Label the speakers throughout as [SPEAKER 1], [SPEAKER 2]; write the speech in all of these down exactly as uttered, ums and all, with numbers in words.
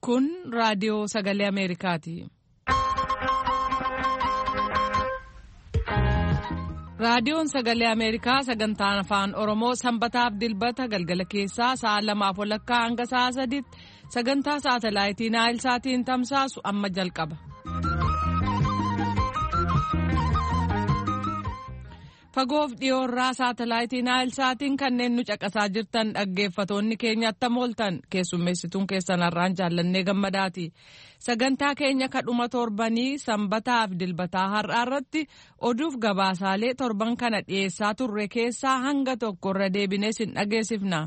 [SPEAKER 1] Kun raadiyoo sagalee Ameerikaati. Raadiyoon sagalee Ameerikaa sagantaan afaan Oromoo sanbataaf dilbata galgala keessaa sa'a lamaaf walakkaa hanga sa'a sadiitti sagantaa saatalaayitii Naayilsaatiin tamsaasu amma jalqaba. Fagoof dhiyoorraa saatalaayitii Naayilsaatiin kanneen nu caqasaa jirtan dhaggeeffatoonni keenya attam ooltan keessummeessituun keessan har'aan jaallannee gammadaati. Sagantaa keenya kadhuma torbanii sanbataaf dilbataa har'aa irratti oduuf gabaasaalee torban kana dhiyeessaa turre keessaa hanga tokko irra deebinee sin dhageessifna.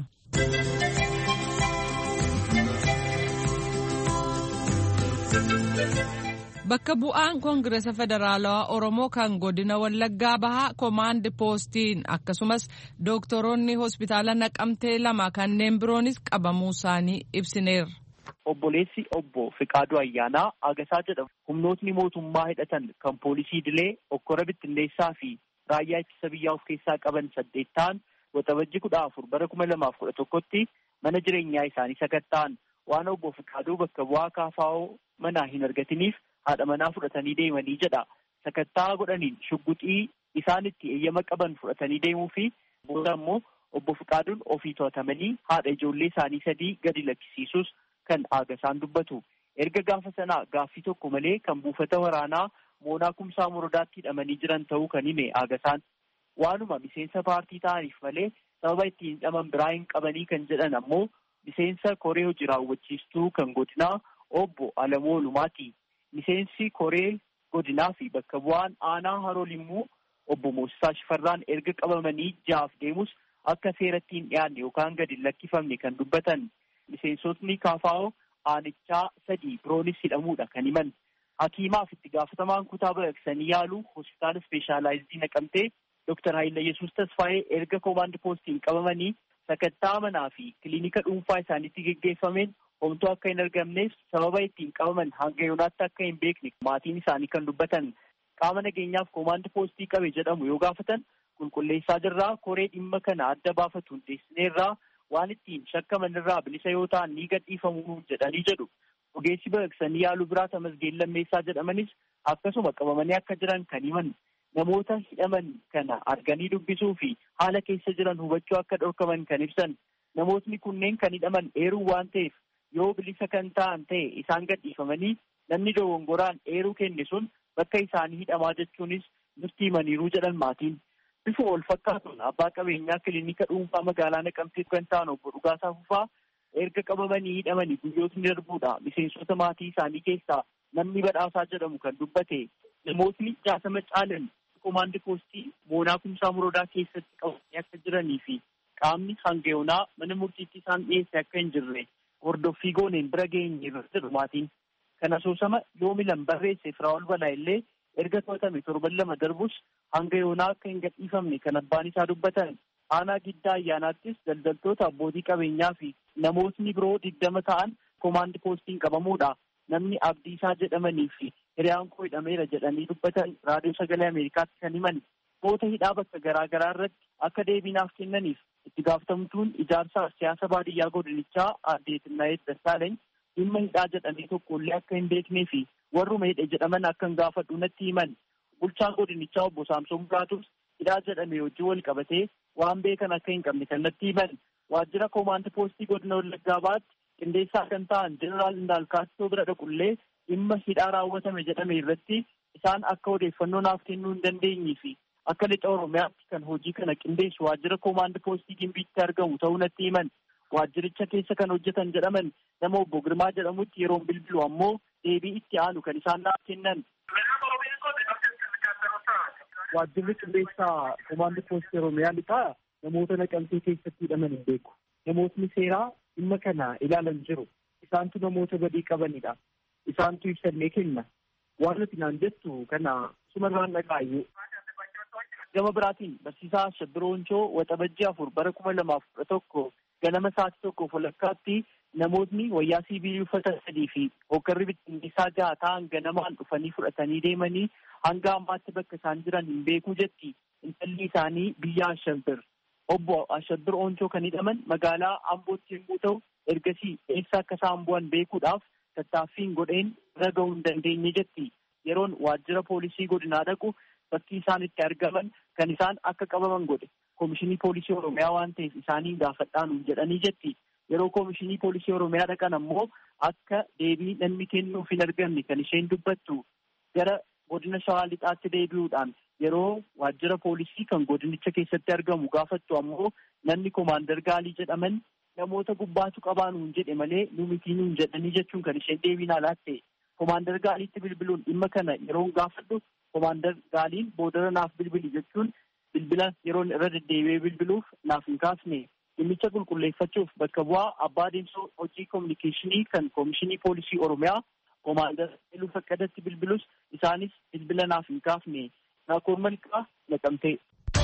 [SPEAKER 1] Bakka bu'aan Koongireesa Federaalawaa Oromoo kan godina Wallaggaa Bahaa Komaand Poostiin akkasumas dooktoroonni hospitaala Naqamtee lama kanneen biroonis qabamuu isaanii ibsineera.
[SPEAKER 2] Obboleessi obbo Fiqaaduu Ayyaanaa Agasaa jedhamu humnootni mootummaa hidhatan kan poolisii Dilee Okkora Bittinneessaa fi raayyaa ittisa biyyaa of keessaa qaban saddeet ta'an waxabajji kudha afur bara kuma lamaaf kudha tokkotti mana jireenyaa isaanii sakatta'an waan obbo Fiqaaduu bakka bu'aa kaafaa'oo manaa hin argatiniif haadha manaa fudhatanii deemanii jedha. Sakattaa godhaniin shugguxii isaan itti eeyyama qaban fudhatanii deemuu fi booda immoo obbo Fiqaaduun ofii to'atamanii haadha ijoollee isaanii sadii gadi lakkisiisuus kan Agasaan dubbatu. Erga gaafa sanaa gaaffii tokko malee kan buufata waraanaa Moonaa Kumsaa Morodaatti hidhamanii jiran ta'uu kan hime Agasaan. Waanuma miseensa paartii ta'aniif malee sababa ittiin hidhaman biraa hin qabanii kan jedhan ammoo miseensa koree hojii raawwachiistuu kan godinaa obbo Alamoo Lumaati. Miseensi koree godinaa fi bakka bu'aan aanaa Haroo Limmuu obbo Moosisaa Shifarraan erga qabamanii jaaf deemus akka seeratti hin dhiyaanne yookaan gadi lakkifamne kan dubbatan. Miseensotni kaafaa'oo aanichaa sadii biroonis hidhamuudha kan himan. Hakiimaaf itti gaafatamaan kutaa baqaqsanii yaaluu hospitaala ispeeshaalaayizii Naqamtee Dooktar Hayilayesuus Tasfaayee erga Koomaand Poostiin qabamanii sakattaa manaa fi kiliinika dhuunfaa isaaniitti geggeeffameen homtuu akka hin argamneef sababa ittiin qabaman hanga yoonaatti akka hin beekne maatiin isaanii kan dubbatan. Qaama nageenyaaf Koomaand Poostii qabe jedhamu yoo gaafatan qulqulleessaa jirraa koree dhimma kana adda baafatu hundeessineerraa waan ittiin shakkaman irraa bilisa yoo ta'an ni gadhiifamuu jedhanii jedhu. Ogeessi baqaqsanii yaaluu biraa Tamasgeen Lammeessaa jedhamanis akkasuma qabamanii akka jiran kan himan. Namoota hidhaman kana arganii dubbisuu fi haala keessa jiran hubachuu akka dhorkaman kan ibsan. Namootni kunneen kan hidhaman eeruu waan ta'eef yoo bilisa kan ta'an ta'e isaan gadhiifamanii namni dogongoraan eeruu kenne sun bakka isaanii hidhamaa jechuunis nutti himaniiruu jedhan maatiin. Bifa wal fakkaatuun abbaa qabeenyaa kiliinika dhuunfaa magaalaa Naqamtee kan ta'an obbo Dhugaasaa Fufaa erga qabamanii hidhamanii guyyootni darbuudha. Miseensota maatii isaanii keessaa namni Badhaasaa jedhamu kan dubbate namootni jaatama caalan Koomaand Poostii Moonaa Kumsaa Morodaa keessatti qabamanii akka jiranii fi qaamni hanga yoonaa mana murtiitti isaan dhiyeesse akka hin jirre hordoffii gooneen bira geenye jedhu maatiin. Kana asoosama yoomi lan barreesse Firaa'ol Balaa illee erga to'atame torban lama darbus hanga yoonaa akka hin gadhiifamne kan abbaan isaa dubbatan. Aanaa Giddaa Ayyaanaattis daldaltoota abbootii qabeenyaa fi namootni biroo digdama ta'an Koomaand Poostiin qabamuudha. Namni Abdiisaa jedhamanii fi hiriyaan koo hidhameera jedhanii dubbatan raadiyoo sagalee Ameerikaatti kan himan. Moota hidhaa bakka garaa garaa irratti akka deebiinaaf kennaniif itti gaafatamtuun ijaarsa siyaasa baadiyyaa godinichaa aadde Tinnaayet Dassaaleny dhimma hidhaa jedhamee tokkollee akka hin beeknee fi warruma hidhe jedhaman akka hin gaafadhu natti himan. Bulchaan godinichaa obbo Saamsoon Biraatus hidhaa jedhamee hojii wal qabatee waan beekan akka hin qabne kan natti himan. Waajjira Koomaand Poostii godina Wallaggaa Bahaatti qindeessaa kan ta'an Jeneraal Indaalkaatoo bira dhaqullee dhimma hidhaa raawwatame jedhame irratti isaan akka odeeffannoo naaf kennuu hin dandeenyee fi akka lixa Oromiyaatti kan hojii kana qindeessu waajjira Koomaand Poostii Gimbiitti argamu ta'uu natti himan. Waajjiricha keessa kan hojjetan jedhaman nama obbo Girmaa jedhamutti yeroon bilbilu ammoo deebii itti aanu kan isaan naaf kennan. Waajjirri qindeessaa Koomaand Poostii Oromiyaa lixaa namoota Naqamtee keessatti hidhaman hin beeku. Namootni seeraa dhimma kana ilaalan jiru. Isaantu namoota badii qabanidha. Isaantu ibsannee kenna. Waan nuti naan jettu kana sumarraan dhagaayyuu. Gama biraatiin barsiisaa Ashabbir Onchoo waxabajjii afur bara kuma lamaaf kudha tokko ganama sa'aatii tokkoof walakkaatti namootni wayyaa siivilii uffata sadii fi hoggarri bittinneessaa jaha ta'an ganamaan dhufanii fudhatanii deemanii hanga ammaatti bakka isaan jiran hin beekuu jetti intalli isaanii biyya Ashabbir. Obbo Ashabbir Onchoo kan hidhaman magaalaa Ambootti yommuu ta'u ergasii eessa akka isaan bu'an beekuudhaaf tattaaffiin godheen irra ga'uu hin dandeenye jetti. Yeroon waajjira poolisii godinaa dhaqu bakki isaan itti argaman kan isaan akka qabaman godhe Koomishinii Poolisii Oromiyaa waan ta'eef isaanii gaafadhaan jedhanii jetti. Yeroo Koomishinii Poolisii Oromiyaa dhaqan ammoo akka deebii namni kennuuf hin argamne kan isheen dubbattu gara godina Shawaa Lixaatti deebi'uudhaan yeroo waajjira poolisii kan godinicha keessatti argamu gaafattu ammoo namni Koomaandar Gaalii jedhaman namoota gubbaatu qabaanuun jedhe malee nu mitiinuun jedhanii jechuun kan isheen deebiin alaatte. Koomaandar Gaaliitti bilbiluun dhimma kana yeroo gaafadhu Koomaandar Gaaliin boodara naaf bilbili jechuun bilbila yeroon irra deddeebi'ee bilbiluuf naaf hin kaasne. Dhimmicha qulqulleeffachuuf bakka bu'aa abbaa deemsoo hojii koominikeeshinii kan Koomishinii Poolisii Oromiyaa Koomaandar Iluu Faqqadatti bilbilus isaanis bilbila naaf hin kaafne. Naakoor Malqaa Naqamtee.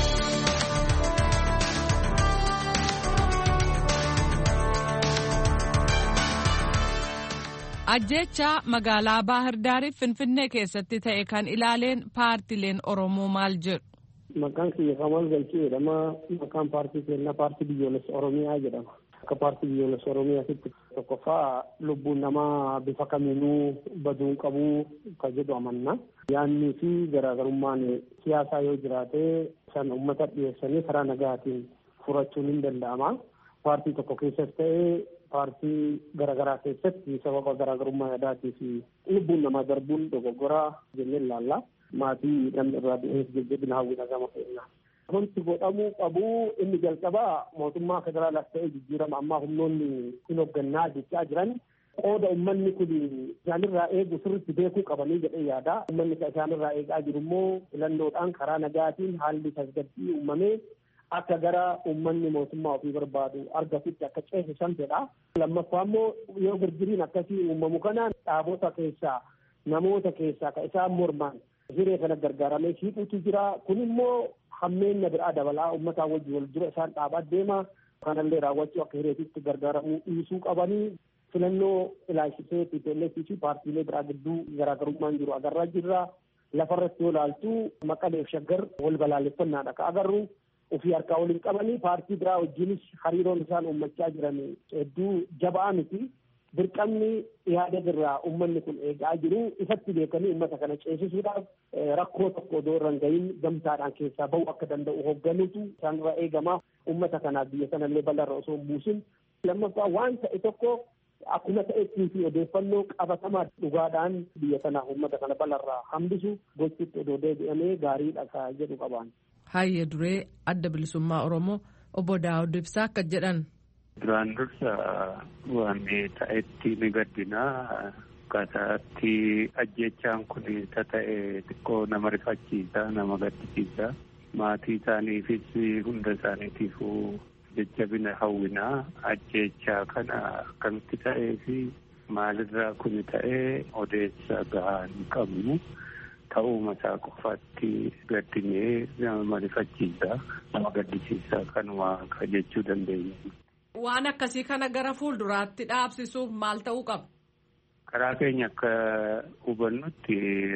[SPEAKER 1] Ajjeechaa magaalaa Baahir Daariif Finfinnee keessatti ta'e kan ilaaleen paartileen Oromoo maal jedhu?
[SPEAKER 3] Maqaan kiyya Kamal Galchee jedhama. Maqaan paartii keenyaa paartii biyyoolessa Oromiyaa jedhama. Akka paartii biyyoolessa Oromiyaatti tokkoffaa lubbuun namaa bifa kamiinuu baduu qabuu kan jedhu amanna. Yaannii fi garaagarummaan siyaasaa yoo jiraate san uummata dhiyeessanii karaa nagaatiin furachuun hin danda'ama. Paartii tokko keessatti ta'ee paartii garaagaraa keessatti sababa garaagarummaa yaadaatii fi lubbuun namaa darbuun dogoggoraa jennee ilaalla. Maatii namni irraa dhiyeessu jajjabina hawwina gama keenya. Wanti godhamuu qabu inni jalqabaa mootummaa federaalaas ta'ee jijjiirama ammaa humnoonni hin hooggannaa jechaa jiran qooda uummanni kun isaanirraa eegu sirriitti beekuu qabanii jedhee yaada. Uummanni isaanirraa eegaa jiru immoo filannoodhaan karaa nagaatiin haalli tasgabbii uumamee akka gara uummanni mootummaa ofii barbaadu argatutti akka ceesisan fedha. Lammaffaa immoo yoo girgiriin akkasii uumamu kanaan dhaabota keessaa namoota keessaa kan isaan morman hiree kana gargaaramee shiiquutu jira. Kun immoo hammeenya biraa dabalaa uummataa wajjin wal dura isaan dhaabaa deema. Kanallee raawwachuu akka hireetitti gargaaramuu dhiisuu qabanii filannoo ilaalchisee T P L F fi paartiilee biraa gidduu garaagarummaan jiru agarraa jirra. Lafarratti yoo ilaaltu Maqaleef Shaggar wal balaaleffannaadha ka agarru. Ofii harkaa waliin qabanii paartii biraa wajjinis hariiroon isaan uummachaa jiran hedduu jabaa miti. Dirqamni yaada irraa uummanni kun eegaa jiru ifatti beekanii uummata kana ceesisuudhaaf rakkoo tokko odoo irra hin gahin gamtaadhaan keessaa bahu akka danda'u hoogganuutu isaanirraa eegama. Uummata kanaaf biyya sanallee bal'arra osoo hin buusin. Lammaffaa waan ta'e tokko akkuma ta'ettii fi odeeffannoo qabatamaa dhugaadhaan biyya sanaaf uummata kana bal'arraa hambisu gochuutti odoo deebi'amee gaariidha ka jedhu qabaan.
[SPEAKER 1] Hayya duree adda bilisummaa Oromoo obbo Daawud Ibsaa akka jedhan.
[SPEAKER 4] Duraan dursa waan ta'etti ni gaddinaa akkataatti ajjechaan kun ta'e xiqqoo nama rifachiisa nama gaddisiisa maatii isaaniifis hunda isaaniitiifuu jajjabina hawwinaa ajjechaa kana akkamitti ta'ee fi maalirraa kun ta'ee odeessa gahaa hin qabnu ta'uuma isaa qofaatti gaddinee nama rifachiisa nama gaddisiisa kanuma jechuu dandeenya.
[SPEAKER 1] Waan akkasii kana gara fuulduraatti dhaabsisuuf maal ta'uu qaba?
[SPEAKER 4] Karaa keenya akka hubannutti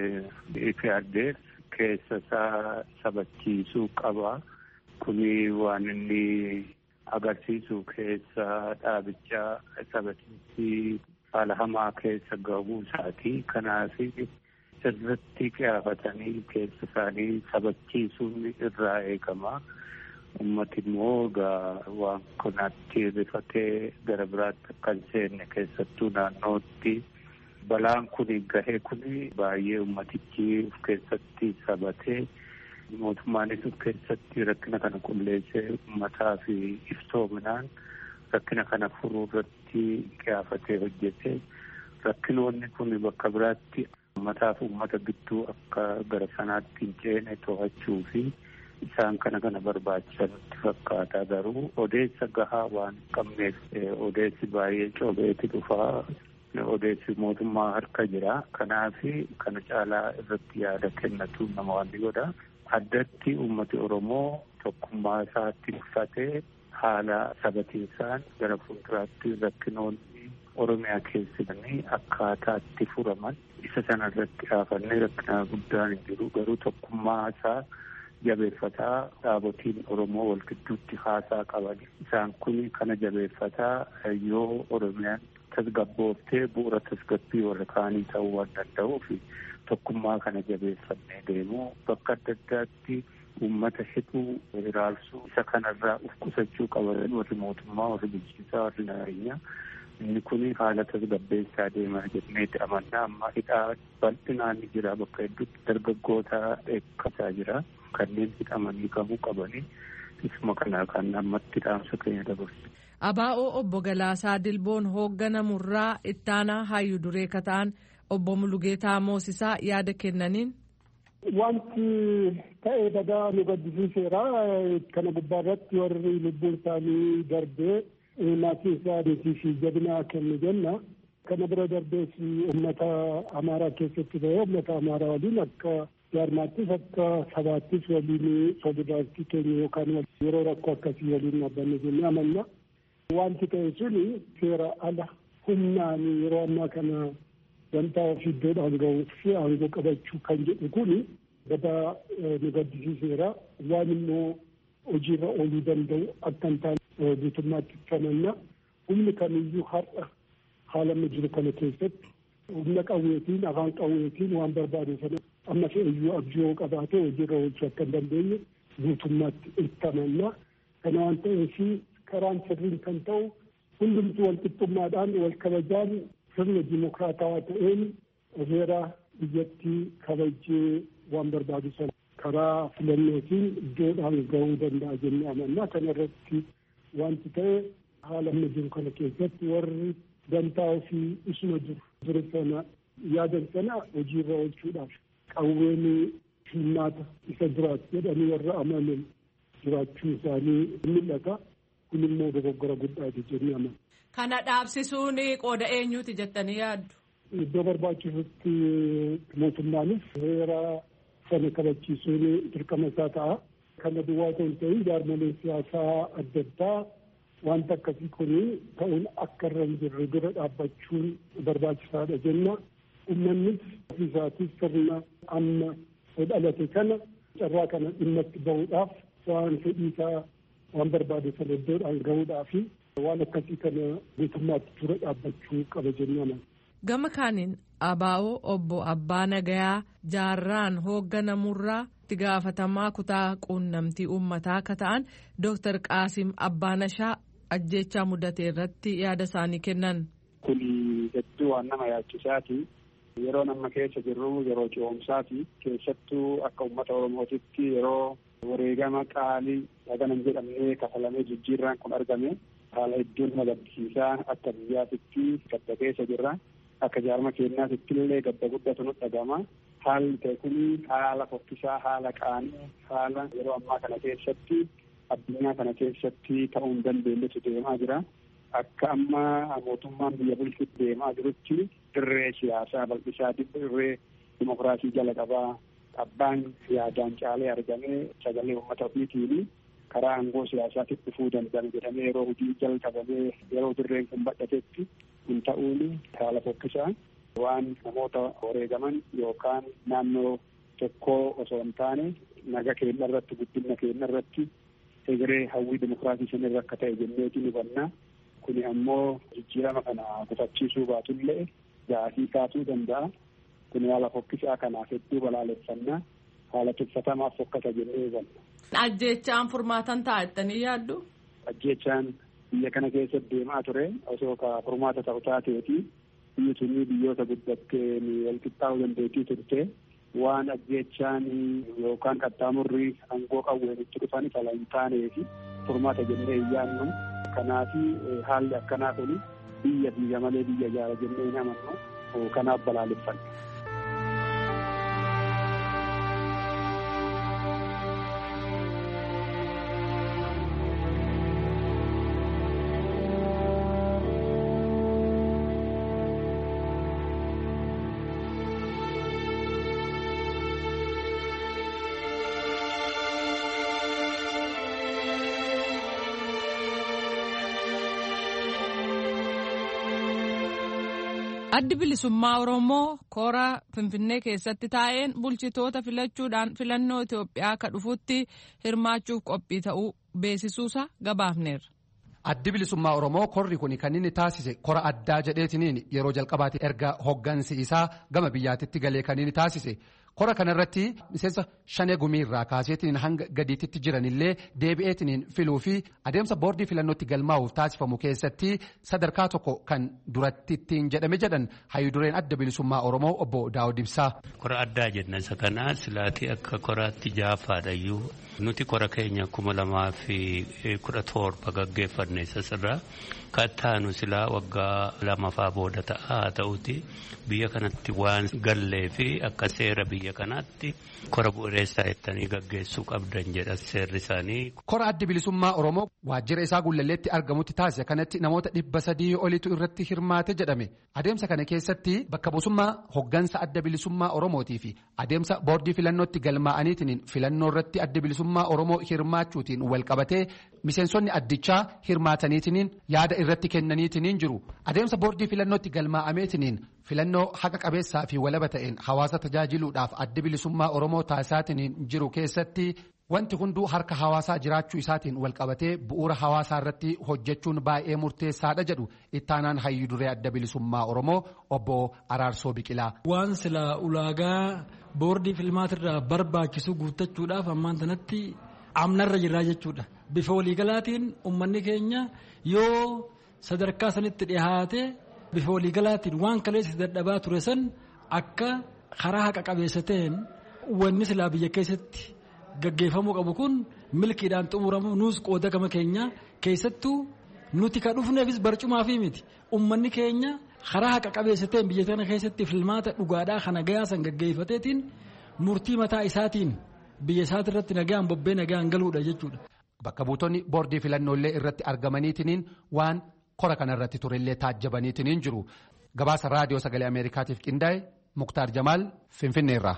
[SPEAKER 4] ifi addeef keessa isaa sabachiisuu qaba. Kuni waan inni agarsiisu keessa dhaabichaa sabachiisii haala hamaa keessa gahuu isaati. Kanaaf sirriitti qiyaafatanii keessa isaanii sabachiisuun irraa eegama. Ummati immoo waan kanatti rifatee gara biraatti akka hin seenne keessattuu naannootti balaan kun gahee kun baay'ee ummatichi of keessatti sabatee mootummaanis of keessatti rakkina kana qulleessee ummataa fi iftoominaan rakkina kana furuu irratti qiyaafatee hojjete rakkinoonni kun bakka biraatti ummataa fi ummata gidduu akka gara sanaatti hin ceene to'achuu fi isaan kana kana barbaachisanitti fakkaata. Garuu odeessa gahaa waan qabneef odeessi baay'ee coobeeti dhufaa odeessi mootummaa harka jira. Kanaaf kana caalaa irratti yaada kennatu nama waan godha. Addatti uummati Oromoo tokkummaa isaatti uffatee haala sabatiisaan gara fuulduraatti rakkinoonni Oromiyaa keessatti akkaataatti furaman isa sana irratti dhaafannee rakkina guddaan hin jiru. Garuu tokkummaa isaa jabeeffataa dhaabotiin Oromoo wal gidduutti haasaa qaban isaan kun kana jabeeffataa yoo Oromiyaan tasgabbooftee bu'uura tasgabbii warra kaanii ta'uu waan danda'uuf tokkummaa kana jabeeffannee deemuu bakka adda addaatti uummata hidhuu hiraarsuu isa kanarraa uf qusachuu qaban warri mootummaa warri bulchiinsaa warri nageenyaa inni kun haala tasgabbeessaa deemaa jenneeti amannaa amma hidhaa bal'inaan ni jira bakka hedduutti dargaggoota eeggataa jira kanneen hidhamanii qabuu qabanii isuma kanaa kan ammatti dhaamsa keenya dabarsu.
[SPEAKER 1] Abaa'oo obbo Galaasaa Dilboon hoogganamurraa ittaanaa hayyuu duree kataan obbo Mulugeetaa Moosisaa yaada kennaniin.
[SPEAKER 3] Wanti ta'ee dagaa nu gaddisiiseera. Kana gubbaarratti warri lubbuun isaanii darbee maatii isaanii fi jabinaa kennu jenna. Kana bira darbees uummata Amaaraa keessatti ta'ee uummata Amaaraa waliin akka jaarmaattis akka sabaattis waliin solidaaritii keenya yookaan yeroo rakkoo akkasii waliin dhaabbanne jennee amanna. Wanti ta'e suni seera ala humnaan yeroo ammaa kana wanta ofii iddoodhaan ga'uu fi aangoo qabachuu kan jedhu kuni badaa nu gaddisiiseera. Waan immoo hojiirra ooluu danda'u akka hin taane guutummaatti amanna. Humni kamiyyuu har'a haala amma jiru kana keessatti humna qawweetiin afaan qawweetiin waan barbaade sana amma fe'iyyuu abjuu qabaatee hojiirra oolchuu akka hin dandeenye guutummaatti itti amanna. Kana waan ta'eef karaan sirriin kan ta'u hundumtuu wal qixxummaadhaan wal kabajaan sirna dimokiraatawaa ta'een heera biyyattii kabajee waan barbaadu sana karaa filannootiin iddoodhaan ga'uu danda'a jennee amanna. Kana irratti wanti ta'e haala amma jiru kana keessatti warri dantaa ofii isuma jiru ture sana yaadan sana hojiirra oolchuudhaaf qawween hirmaata isa duraati jedhanii warra amanan jiraachuu isaanii mul'ata. Kun immoo dogoggora guddaati jennee amanna.
[SPEAKER 1] Kana dhaabsisuun qooda eenyuuti jettanii yaaddu?
[SPEAKER 3] Iddoo barbaachisutti mootummaanis heera sana kabachiisuun dirqama isaa ta'a. Kana duwwaa otoo hin ta'in jaarmoleen siyaasaa adda addaa wanta akkasii kun ta'uun akka irra hin jirre dura dhaabbachuun barbaachisaadha jenna. Uummannis ofiisaatis sirna amma dhalate kana carraa kana dhimma itti bahuudhaaf waan fedhiisaa waan barbaade sana iddoodhaan gahuudhaa fi waan akkasii kana guutummaatti dura dhaabbachuu qaba jennaan.
[SPEAKER 1] Gama kaaniin Abaa'oo obbo Abbaa Nagayaa jaarraan hoogganamurraa itti gaafatamaa kutaa quunnamtii uummataa akka ta'an Dooktar Qaasim Abbaanashaa ajjeechaa mudate irratti yaada isaanii kennan.
[SPEAKER 5] Kun hedduu waan nama yaachisaati. Yeroo nama keessa jirru yeroo ce'umsaati. Keessattuu akka uummata Oromootitti yeroo wareegama qaalii dhaganan jedhamee kafalamee jijjiirraan kun argame haala hedduun nama gaddisiisaa akka biyyaatitti gadda keessa jirra. Akka jaarma keenyaatitti illee gadda guddatu nu dhagama. Haalli ta'e kun haala fokkisaa, haala qaanii, haala yeroo ammaa kana keessatti addunyaa kana keessatti ta'uu hin dandeenyetu deemaa jira. Akka amma mootummaan biyya bulchuutti deemaa jirutti dirree siyaasaa bal'isaa dirree dimokiraasii jala qabaa. Abbaan yaadaan caalee argamee sagalee uummata ofiitiin karaa aangoo siyaasaatti dhufuu danda'an jedhamee yeroo hojii jalqabamee yeroo dirreen kun badhatetti kun ta'uun haala fokkisaa waan namoota wareegaman yookaan naannoo tokkoo osoo hin taane naga keenya irratti guddina keenya irratti egeree hawwii dimokiraasii sanirra akka ta'e jenneetiin hubannaa. Kuni ammoo jijjiirama kana gufachiisuu baatullee gaafii kaasuu danda'a. Kun haala fokkisaa kanaaf hedduu balaaleffannaa haala tuffatamaaf fokkata jennee hubanna.
[SPEAKER 1] Ajjeechaan furmaatan ta'a jettanii yaaddu?
[SPEAKER 5] Ajjeechaan biyya kana keessatti deemaa ture osoo ka furmaata ta'u taateeti biyyi sunii biyyoota guddattee wal qixxaa'uu dandeettii turte waan ajjeechaan yookaan qaxxaamurri aangoo qawweenitti dhufan fala hin taaneefi furmaata jennee hin yaadnu. Kanaafi haalli akkanaa kun biyya biyya malee biyya jaara jennee hin amannu kanaaf balaaleffanna.
[SPEAKER 1] Addi bilisummaa Oromoo koora Finfinnee keessatti taa'een bulchitoota filachuudhaan filannoo Itoophiyaa akka dhufutti hirmaachuuf qophii ta'uu beeksisuusa gabaafneerra.
[SPEAKER 6] Addi bilisummaa Oromoo korri kun kan inni taasise kora addaa jedheetiniin yeroo jalqabaati erga hoggansi isaa gama biyyaatitti galee kan inni taasise. Kora kanarratti miseensa shanee gumiirraa kaaseetiin hanga gadiitti jiranillee deebi'eetiin filuu fi adeemsa boordii filannootti galmaa'uuf taasifamu keessatti sadarkaa tokko kan duratti ittiin jedhame jedhan hayyudureen adda bilisummaa Oromoo obbo Daawud Ibsaa.
[SPEAKER 4] Kora addaa jenna isa kanaa silaatii akka koraatti jaafaadhayyuu nuti kora keenya kuma lamaa fi kudha torba gaggeeffanne sasirraa kattaanu silaa waggaa lamafaa booda ta'aa ta'uti biyya kanatti waan gallee fi akka seera biyya kanaatti kora bu'uureessaa jettanii gaggeessuu qabdan jedha seerri isaanii.
[SPEAKER 6] Kora addi bilisummaa Oromoo waajjira isaa Gullalleetti argamutti taasise kanatti namoota dhibba sadii olitu irratti hirmaate jedhame. Adeemsa kana keessatti bakka bu'ummaa hoggansa adda bilisummaa Oromootii fi adeemsa boordii filannootti galmaa'aniitiin filannoo irratti adda bilisummaa Oromoo hirmaachuutiin wal qabatee miseensonni addichaa hirmaataniitiin yaada irratti kennaniitiin jiru. Adeemsa boordii filannootti galmaa'ameetiin filannoo haqa qabeessaa fi walaba ta'een hawaasa tajaajiluudhaaf adda bilisummaa Oromoo taasisaatiin jiru keessatti wanti hunduu harka hawaasaa jiraachuu isaatiin wal qabatee bu'uura hawaasaa irratti hojjechuun baay'ee murteessaadha jedhu ittaanaan hayyuduree adda bilisummaa Oromoo obbo Araarsoo Biqilaa.
[SPEAKER 7] Waan sila ulaagaa boordii filmaatirraa barbaachisu guuttachuudhaaf ammaan tanatti amnarra jirraa jechuudha. Bifa waliigalaatiin uummanni keenya yoo sadarkaa sanitti dhiyaate bifa waliigalaatiin waan kaleessa dadhabaa ture san akka karaa haqa qabeessa ta'een wanni silaa biyya keessatti gaggeeffamuu qabu kun milkiidhaan xumuramu nuus qooda gama keenya keessattuu nuti ka dhufneefis barcumaa fi miti uummanni keenya karaa haqa qabeessa ta'een biyya kana keessatti filmaata dhugaadhaa kana gayaa san gaggeeffateetiin murtii mataa isaatiin biyya isaati irratti nagaan bobbee nagaan galuudha jechuudha.
[SPEAKER 6] Bakka buutonni boordii filannoolee irratti argamaniitiin waan kora kanarratti turellee taajjabaniitiin jiru. Gabaasa raadiyoo sagalee Ameerikaatiif qindaa'e Muktaar Jamaal Finfinneerraa.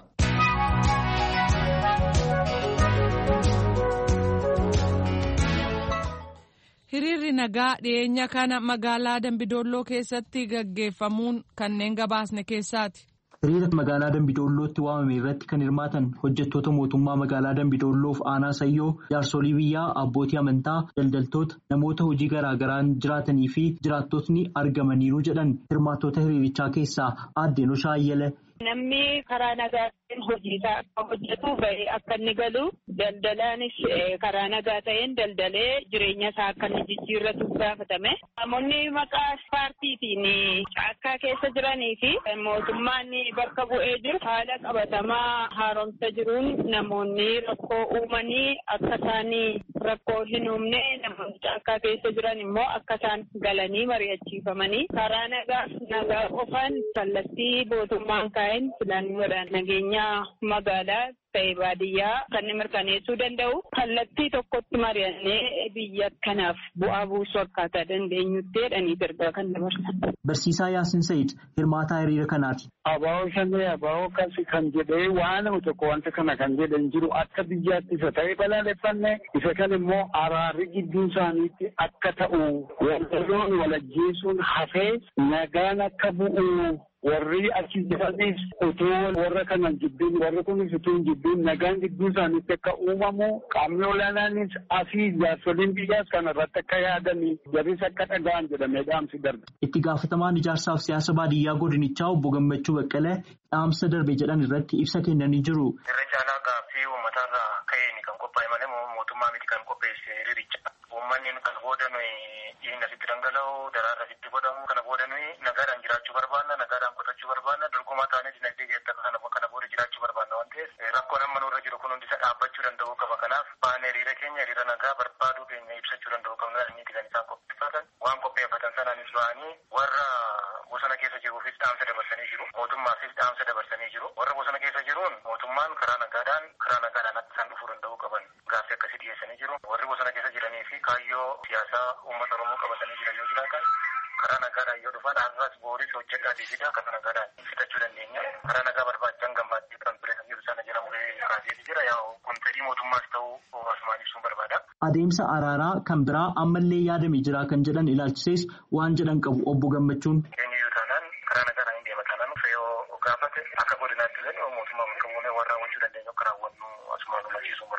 [SPEAKER 1] Hiriirri nagaa dhiyeenya kana magaalaa Dambidolloo keessatti gaggeeffamuun kanneen gabaasne keessaati.
[SPEAKER 8] Hiriira magaalaa Dambidoollootti waamame irratti kan hirmaatan hojjettoota mootummaa magaalaa Dambidoolloof aanaa Sayyoo, jaarsolii biyyaa, abbootii amantaa, daldaltoota, namoota hojii garaa garaan jiraatanii fi jiraattotni argamaniiru jedhan hirmaattota hiriirichaa keessaa aadde Noshaa Ayyala.
[SPEAKER 9] Namni karaa nagaatiin hojii isaa akka hojjetu bahee akka inni galu daldalaanis karaa nagaa ta'een daldalee jireenya isaa akka inni jijjiirratu gaafatame. Namoonni maqaa paartiitiin caakkaa keessa jiranii fi mootummaan bakka bu'ee jiru haala qabatamaa haaromsa jiruun namoonni rakkoo uumanii akka isaan rakkoo hin uumne namoonni caakkaa keessa jiran immoo akka isaan galanii mari'achiifamanii karaa nagaa nagaa qofaan kallattii mootummaan kaa'een filannoodhaan nageenya magaalaa ta'e baadiyyaa kan mirkaneessuu danda'u kallattii tokkotti mari'annee biyya kanaaf bu'aa buusuu akkaataa dandeenyutti jedhanii ergaa kan dabarsan.
[SPEAKER 8] Barsiisaa Yaasin Sayid hirmaataa hiriira kanaati.
[SPEAKER 5] Abaa'oo shanee abaa'oo kasi kan jedhee waan tokko wanta kana kan jedhan jiru akka biyyaatti isa ta'e balaaleffanne isa kan immoo araarri gidduu isaaniitti akka ta'u walloon walajjeesuun hafee nagaan akka bu'u. Warri achi jiranis utuu warra kanan jibbiin warri kunis utuu jibbiin nagaan gidduu isaaniitti akka uumamu qaamni olaanaanis asii jaarsoliin biyyaas kana irratti akka yaadanii jabis akka dhaga'an jedhamee dhaamsi darbe.
[SPEAKER 8] Itti gaafatamaan ijaarsaaf siyaasa baadiyyaa godinichaa obbo Gammachuu Baqqalee dhaamsa darbe jedhan irratti ibsa kennanii jiru.
[SPEAKER 10] Irra caalaa gaaffii uummatarraa ka'een kan qophaa'e malee mootummaa miti kan qopheesse hiriiricha. Uummanni kan booda nuyi dhiigni asitti dhangala'u daraarra asitti godhamu kana booda nuyi nagaadhaan jiraachuu barbaanna nagaadhaan qotachuu barbaanna dorgomaa taanee dinagdee keessatti kana kana booda jiraachuu barbaanna waan ta'eef rakkoon amma nurra jiru kun hundi isa dhaabbachuu danda'uu qaba kanaaf baanee hiriira keenya hiriira nagaa barbaaduu keenya ibsachuu danda'uu qabna inni kan isaan qopheeffatan waan qopheeffatan sanaanis ba'anii warra bosona keessa jiruufis dhaamsa dabarsanii jiru mootummaafis dhaamsa dabarsanii jiru warra bosona keessa jiruun mootummaan karaa nagaadhaan karaa nagaadhaan akka isaan dhufuu danda'uu qaban gaaffii akkasii dhiyeessanii jiru warri bosona keessa jiranii fi kaayyoo siyaasaa uummata Oromoo qabatanii jiran yoo jiraatan karaa nagaadhaan yoo dhufan har'as booris hojjedhaa diifiidha karaa nagaadhaan fitachuu dandeenya karaa nagaa barbaachan gammaddii kan ture kan jiru sana jedhamu kaasee jira yaa kun fedhii mootummaas ta'uu asumaan ibsuun barbaada.
[SPEAKER 8] Adeemsa araaraa kan biraa ammallee yaadamee jira kan jedhan ilaalchisees waan jedhan qabu obbo Gammachuun.
[SPEAKER 10] Eenyuyyuu taanaan karaa nagaadhaan hin deema taanaan fe'oo gaafate akka godinaatti illee mootummaa bakka buunee warra raawwachuu dandeenyu akka raawwannu asumaan hubachiisuun barbaada.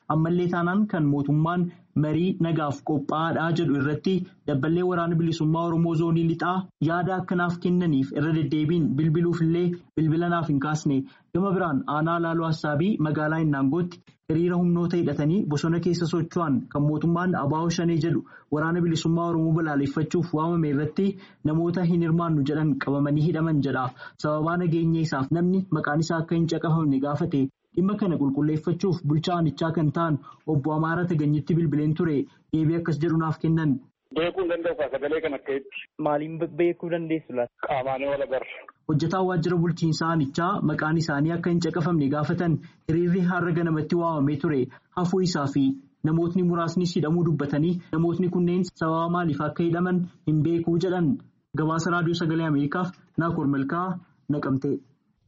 [SPEAKER 8] ammallee taanaan kan mootummaan marii nagaaf qophaa'aadhaa jedhu irratti dabballee waraana bilisummaa Oromoo zoonii lixaa yaada akkanaaf kennaniif irra deddeebiin bilbiluuf illee bilbila naaf hin kaasne. Gama biraan aanaa Laaloo Hassaabii magaalaa Innaangootti hiriira humnoota hidhatanii bosona keessa socho'an kan mootummaan Abaa'oo Shanee jedhu waraana bilisummaa Oromoo balaaleffachuuf waamame irratti namoota hin hirmaannu jedhan qabamanii hidhaman jedha. Sababaa nageenya isaaf namni maqaan isaa akka hin caqafamne gaafate. Dhimma kana qulqulleeffachuuf bulchaa aanichaa kan ta'an obbo Amaara Taganyitti bilbileen ture deebii akkas jedhu naaf kennan.
[SPEAKER 5] Beekuu hin danda'u sagalee kan akka itti.
[SPEAKER 2] Maaliin beekuu dandeessu laata?
[SPEAKER 5] Qaamaanii wal agarra.
[SPEAKER 8] Hojjetaan waajjira bulchiinsaa aanichaa maqaan isaanii akka hin caqafamne gaafatan hiriirri har'a ganamatti waamamee ture hafuu isaa fi namootni muraasnis hidhamuu dubbatanii namootni kunneen sababa maaliif akka hidhaman hin beekuu jedhan. Gabaasa raadiyoo sagalee Ameerikaaf Naakoor Malkaa Naqamtee.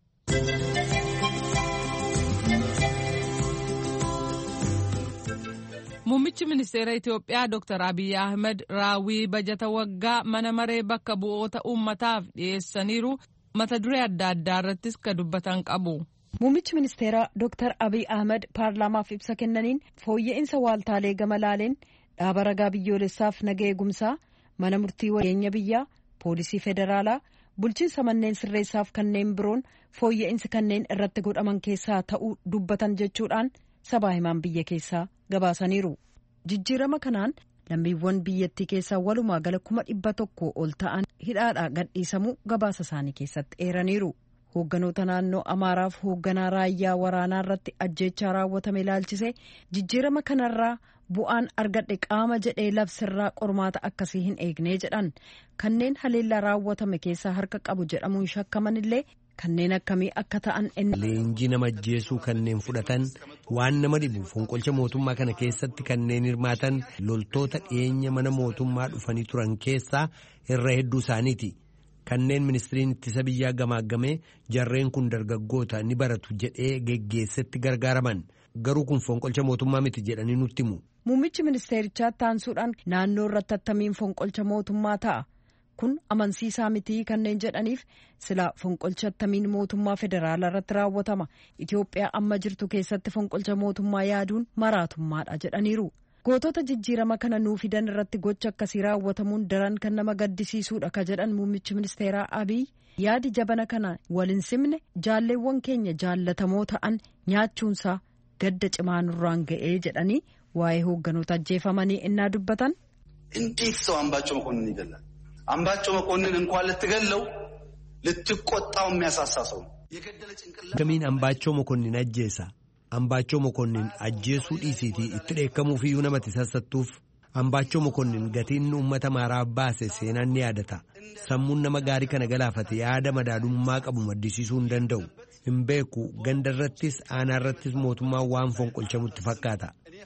[SPEAKER 1] Muummichi ministeera Itoophiyaa Dr. Abiy Ahmed raawwii bajata waggaa mana maree bakka bu'oota uummataaf dhiyeessaniiru mata duree adda addaa irrattis ka dubbatan qabu.
[SPEAKER 11] Muummichi ministeera Dr. Abiy Ahmed paarlaamaaf ibsa kennaniin fooyya'insa waaltaalee gama laaleen dhaaba ragaa biyyoolessaaf naga eegumsaa mana murtii wageenya biyyaa poolisii federaalaa bulchiinsa manneen sirreessaaf kanneen biroon fooyya'insi kanneen irratti godhaman keessaa ta'uu dubbatan jechuudhaan sabaa himaan biyya keessaa gabaasaniiru. Jijjiirama kanaan lammiiwwan biyyattii keessaa walumaa gala kuma dhibba tokko ol ta'an hidhaadhaa gadhiisamuu gabaasa isaanii keessatti eeraniiru. Hoogganoota naannoo Amaaraaf hoogganaa raayyaa waraanaa irratti ajjeechaa raawwatame ilaalchisee jijjiirama kanarraa bu'aan argadhe qaama jedhee labsirraa qormaata akkasii hin eegnee jedhan. Kanneen haleellaa raawwatame keessaa harka qabu jedhamuun shakkaman illee kanneen akkamii akka ta'an
[SPEAKER 12] leenjii nama ajjeesuu kanneen fudhatan waan nama dhibu fonqolcha mootummaa kana keessatti kanneen hirmaatan loltoota dhiyeenya mana mootummaa dhufanii turan keessaa irra hedduu isaaniiti. Kanneen ministiriin ittisa biyyaa gamaagamee jarreen kun dargaggoota ni baratu jedhee geggeessetti gargaaraman garuu kun fonqolcha mootummaa miti jedhanii nutti himu.
[SPEAKER 11] Muummichi ministeerichaa taansuudhaan naannoo irratti attamiin fonqolcha mootummaa ta'a. Kun amansiisaa mitii kanneen jedhaniif sila fonqolcha attamiin mootummaa federaalaa irratti raawwatama. Itoophiyaa amma jirtu keessatti fonqolcha mootummaa yaaduun maraatummaadha jedhaniiru. Gootota jijjiirama kana nuu fidan irratti gocha akkasii raawwatamuun daran kan nama gaddisiisuudha ka jedhan muummichi ministeeraa Abiy yaadi jabana kana waliin simne jaalleewwan keenya jaallatamoo ta'an nyaachuunsaa gadda cimaa nurraan ga'ee jedhanii waa'ee hoogganoota ajjeefamanii innaa dubbatan.
[SPEAKER 13] እንዴት ሰው አምባቸው መኮንን ይገላል? አምባቸው መኮንን እንኳን ልትገለው ልትቆጣው የሚያሳሳ ሰው ነው። የገደለ ጭንቅላት
[SPEAKER 12] ገሚን አምባቸው መኮንን አጀሳ አምባቸው መኮንን አጀሱ ዲሲቲ እትደከሙፍ ይዩ ነመት ሰሰቱፍ አምባቸው መኮንን ገቲን ኡመተ ማራ ባሰ ሴናን ያደታ ሰሙን ነመጋሪ ከነገላፈተ ያደ መዳዱማ ቀቡ መዲሲሱ እንደንደው እምቤኩ ገንደረቲስ አናረቲስ ሞቱማ ዋን ፎንቆልቸሙት ፈካታ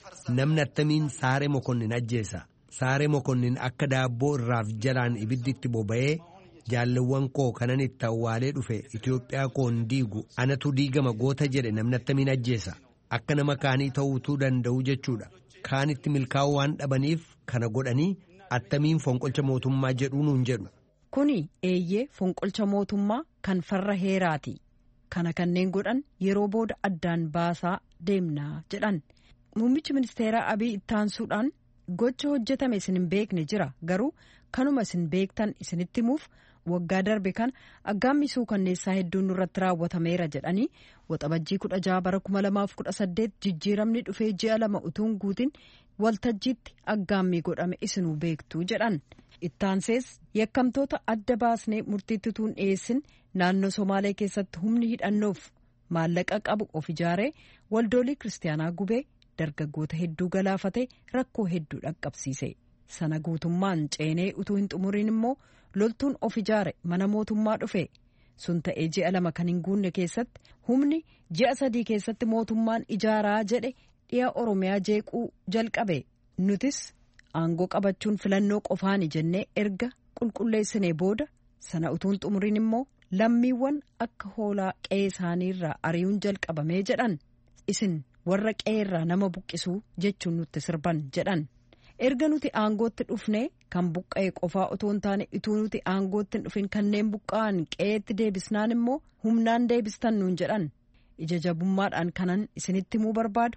[SPEAKER 12] ነምነተሚን ሳሬ መኮንን አጀሳ ሳሬ መኮንን አከዳቦ ራፍ ጀላን ኢብዲት ቦባዬ jaalleewwan koo kanan itti awwaalee dhufe Itoophiyaa koon diigu anatu diigama goota jedhe namni attamiin ajjeesa akka nama kaanii ta'uutuu danda'u jechuudha. Kaanitti milkaa'uu waan dhabaniif kana godhanii attamiin fonqolcha mootummaa jedhuu nuun jedhu.
[SPEAKER 11] Kuni eeyyee fonqolcha mootummaa kan farra heeraati. Kana kanneen godhan yeroo booda addaan baasaa deemnaa jedhan. Muummichi ministeeraa Abiy ittaansuudhaan gocha hojjetame isin hin beekne jira garuu kanuma isin beektan isinitti himuuf waggaa darbe kan aggaammisuu kanneessaa hedduun irratti raawwatameera jedhanii waxabajjii kudha jaha bara kuma lamaaf kudha saddeet jijjiiramni dhufee ji'a lama utuun guutin waltajjiitti aggaammii godhame isinuu beektuu jedhan. Ittaansees yakkamtoota adda baasnee murtiitti tuun dhiyeessin naannoo Somaalee keessatti humni hidhannoof maallaqa qabu of ijaaree waldoolii kiristaanaa gubee dargaggoota hedduu galaafate rakkoo hedduu dhaqqabsiise. Sana guutummaan ceenee utuu hin xumuriin immoo loltuun of ijaare mana mootummaa dhufe sun ta'ee ji'a lama kan hin guunne keessatti humni ji'a sadii keessatti mootummaan ijaaraa jedhe dhiya Oromiyaa jeequu jalqabe. Nutis aangoo qabachuun filannoo qofaani jennee erga qulqulleessinee booda sana utuu hin xumuriin immoo lammiiwwan akka hoolaa qe'ee isaaniirraa ari'uun jalqabamee jedhan. Isin warra qe'eerraa nama buqqisuu jechuun nutti sirban jedhan. Erga nuti aangootti dhufne kan buqqa'e qofaa otoo hin taane ituu nuti aangootti hin dhufin kanneen buqqa'an qe'eetti deebisnaan immoo humnaan deebistan nuun jedhan. Ija jabummaadhaan kanan isinitti himuu barbaadu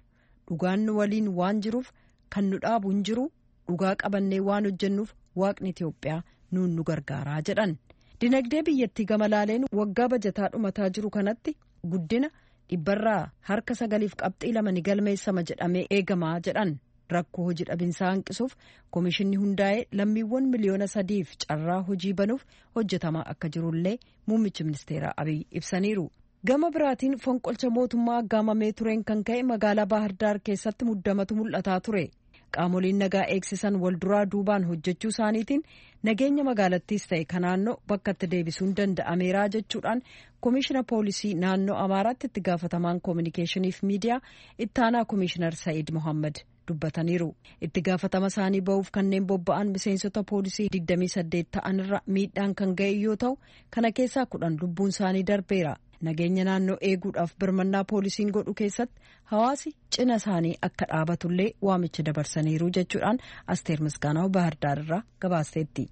[SPEAKER 11] dhugaan nu waliin waan jiruuf kan nu dhaabu hin jiru dhugaa qabannee waan hojjennuuf waaqni Itoophiyaa nuun nu gargaaraa jedhan. Dinagdee biyyattii gama laaleen waggaa bajataa dhumataa jiru kanatti guddina dhibbarraa harka sagaliif qabxii lama ni galmeessama jedhamee eegamaa jedhan. Rakkoo hojii dhabinsaa hanqisuuf komishinni hundaa'ee lammiiwwan miliyoona sadiif carraa hojii banuuf hojjetamaa akka jirullee muummichi ministeeraa Abiy ibsaniiru. Gama biraatiin fonqolcha mootummaa aggaamamee tureen kan ka'e magaalaa Baahirdaar keessatti muddamatu mul'ataa ture. Qaamoliin nagaa eegsisan wal duraa duubaan hojjechuu isaaniitiin nageenya magaalattiis ta'e kan naannoo bakka itti deebisuun danda'ameera jechuudhaan komishina poolisii naannoo Amaaraatti itti gaafatamaan koominikeeshiniif miidiyaa ittaanaa komishinar Sa'iid Mohammad dubbataniiru. Itti gaafatama isaanii ba'uuf kanneen bobba'an miseensota poolisii digdamii saddeet ta'anirra miidhaan kan ga'e yoo ta'u kana keessaa kudhan lubbuun isaanii darbeera. Nageenya naannoo eeguudhaaf birmannaa poolisiin godhu keessatti hawaasi cina isaanii akka dhaabatullee waamicha dabarsaniiru jechuudhaan Asteer Misgaanaw Baahirdaar irraa gabaasteetti.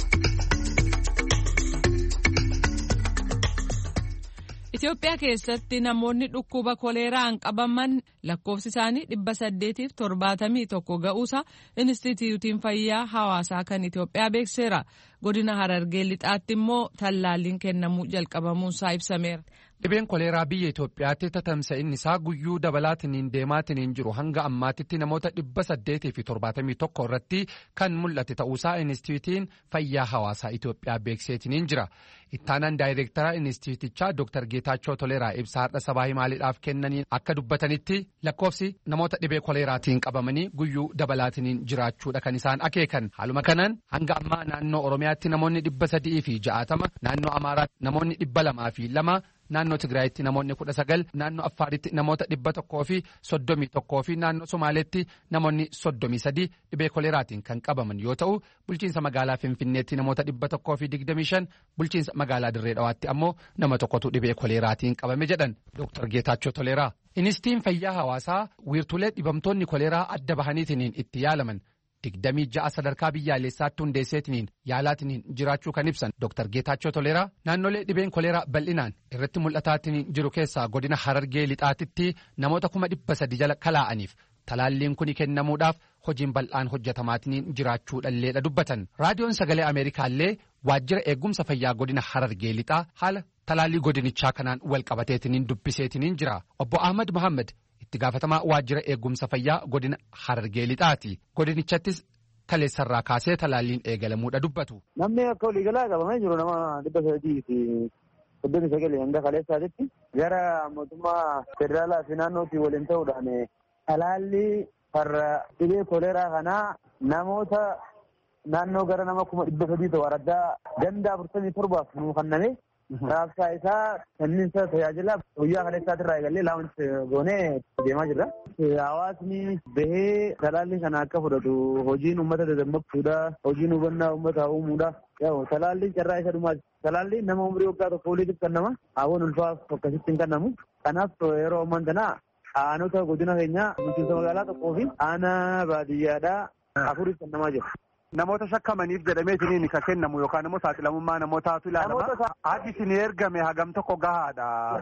[SPEAKER 1] Itoophiyaa keessatti namoonni dhukkuba koleeraan qabaman lakkoofsi isaanii dhibba saddeetiif torbaatamii tokko ga'uusa Inistituutiin Fayyaa Hawaasaa kan Itoophiyaa beekseera. Godina Harargee lixaatti immoo tallaalliin kennamuu jalqabamuunsaa ibsameera.
[SPEAKER 6] Dhibeen koleeraa biyya Itoophiyaatti tatamsa'inni isaa guyyuu dabalaatiniin deemaatiniin jiru hanga ammaatitti namoota dhibba saddeetii fi torbaatamii tokko irratti kan mul'ate ta'uusaa Inistituutiin Fayyaa Hawaasaa Itoophiyaa beekseetiniin jira. Ittaanaan daayireektaraa Inistituutichaa Dooktar Geetaachoo Toleeraa ibsa har'a sabaa himaaliidhaaf kennaniin akka dubbatanitti lakkoofsi namoota dhibee koleeraatiin qabamanii guyyuu dabalaatiniin jiraachuudha kan isaan akeekan. Haaluma kanaan hanga ammaa naannoo Oromiyaatti namoonni dhibba sadii fi ja'atama, naannoo Amaaraatti namoonni dhibba lamaa fi lama, naannoo Tigraayitti namoonni kudha sagal, naannoo Affaaritti namoota dhibba tokkoo fi soddomii tokkoo fi naannoo Somaaleetti namoonni soddomii sadii dhibee koleeraatiin kan qabaman yoo ta'u, bulchiinsa magaalaa Finfinneetti namoota dhibba tokkoo fi digdamii shan, bulchiinsa magaalaa Dirree Dhawaatti ammoo nama tokkotu dhibee koleeraatiin qabame jedhan Dooktar Geetaachoo Toleeraa. Inistituutiin Fayyaa Hawaasaa wiirtulee dhibamtoonni koleeraa adda bahaniitiniin itti yaalaman digdamii ja'a sadarkaa biyyaalessaatti hundeesseetiniin yaalaatiniin jiraachuu kan ibsan Dooktar Geetaachoo Toleeraa naannolee dhibeen koleeraa bal'inaan irratti mul'ataatiniin jiru keessaa godina Harargee lixaatitti namoota kuma dhibba sadi jala kalaa'aniif talaalliin kuni kennamuudhaaf hojiin bal'aan hojjetamaatiniin jiraachuudhalleedha dubbatan. Raadiyoon Sagalee Ameerikaallee waajjira eegumsa fayyaa godina Harargee lixaa haala talaallii godinichaa kanaan wal qabateetiniin dubbiseetiniin jira. Obbo Ahmad Mohaammed itti gaafatamaa waajjira eegumsa fayyaa godina Harargee lixaati. Godinichaattis kaleessarraa kaasee talaalliin eegalamuudha dubbatu.
[SPEAKER 14] Namni akka waliigalaa qabamee jiru nama dhibba sadii fi soddomii sagal hanga kaleessaatitti gara mootummaa federaalaa fi naannootti waliin ta'uudhaan talaallii farra dhibee koleeraa kanaa namoota naannoo gara nama kuma dhibba sadii ta'u araddaa ganda afurtamii torbaaf nuu kenname. Raabsaa isaa kenniinsa tajaajila guyyaa kaleessaatirraa eegallee laamanchi goonee deemaa jirra. Hawaasni bahee talaallii kana akka fudhatu hojiin uummata dadammaqsuudha, hojiin hubannaa uummataa uumuudha. Talaalliin carraa isa dhumaati. Talaalliin nama umurii waggaa tokko oliitiif kennama. Hawwan ulfaaf akkasitti hin kennamu. Kanaaf yeroo ammaan tanaa aanota godina keenyaa bulchiinsa magaalaa tokkoo fi aanaa baadiyyaadhaa afuriif kennamaa jira.
[SPEAKER 15] Namoota shakkamaniif jedhameetiniin kan kennamu yookaan immoo saaxilamummaa namootaatu ilaalama. Haati isin ergame hagam tokko gahaadha.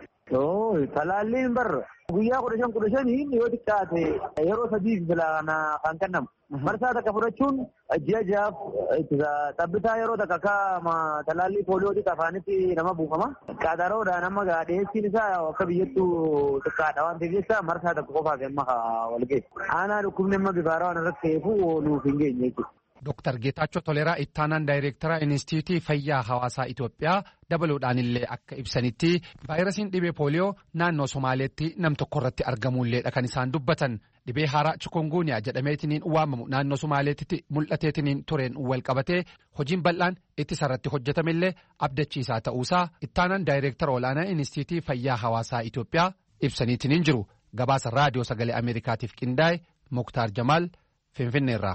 [SPEAKER 14] Talaalliin barra guyyaa kudha shan kudha shanii yoo xiqqaate yeroo sadiif filaana kan kennamu. Marsaa takka fudhachuun ji'a ji'aaf xabbitaa yeroo takka akka talaallii pooliyootii afaanitti nama buufama. Qaxaroodhaan amma dhiyeessiin isaa akka biyyattuu xiqqaadha waan ta'eef jecha marsaa takka qofaaf amma wal geessu. Aanaa dhukkubni amma bifaaraa waan irratti ta'eefu nuuf hin geenye jechuudha.
[SPEAKER 6] Dooktar Geetaachoo Toleeraa ittaanaan daayireektaraa Inistituutii Fayyaa Hawaasaa Itoophiyaa dabaluudhaan illee akka ibsanitti vaayirasiin dhibee pooliyoo naannoo Somaaleetti nam tokko irratti argamuulleedha kan isaan dubbatan. Dhibee haaraa chikunguuniyaa jedhameetiniin waamamu naannoo Somaaleetti mul'ateetiniin tureen wal qabatee hojiin bal'aan ittisa irratti hojjetamillee abdachiisaa ta'uusaa ittaanaan daayireektara olaanaa Inistituutii Fayyaa Hawaasaa Itoophiyaa ibsaniitiniin jiru. Gabaasa Raadiyoo Sagalee Ameerikaatiif qindaa'e Muktaar Jamaal Finfinneerraa.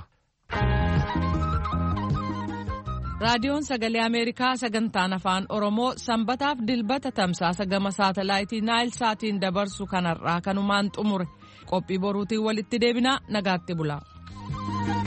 [SPEAKER 1] Raadiyoon Sagalee Ameerikaa sagantaan afaan Oromoo sanbataaf dilbata tamsaasa gama saatalaayitii Naayil Saatiin dabarsu kanarraa kanumaan xumure qophii boruutiin walitti deebinaa nagaatti bulaa.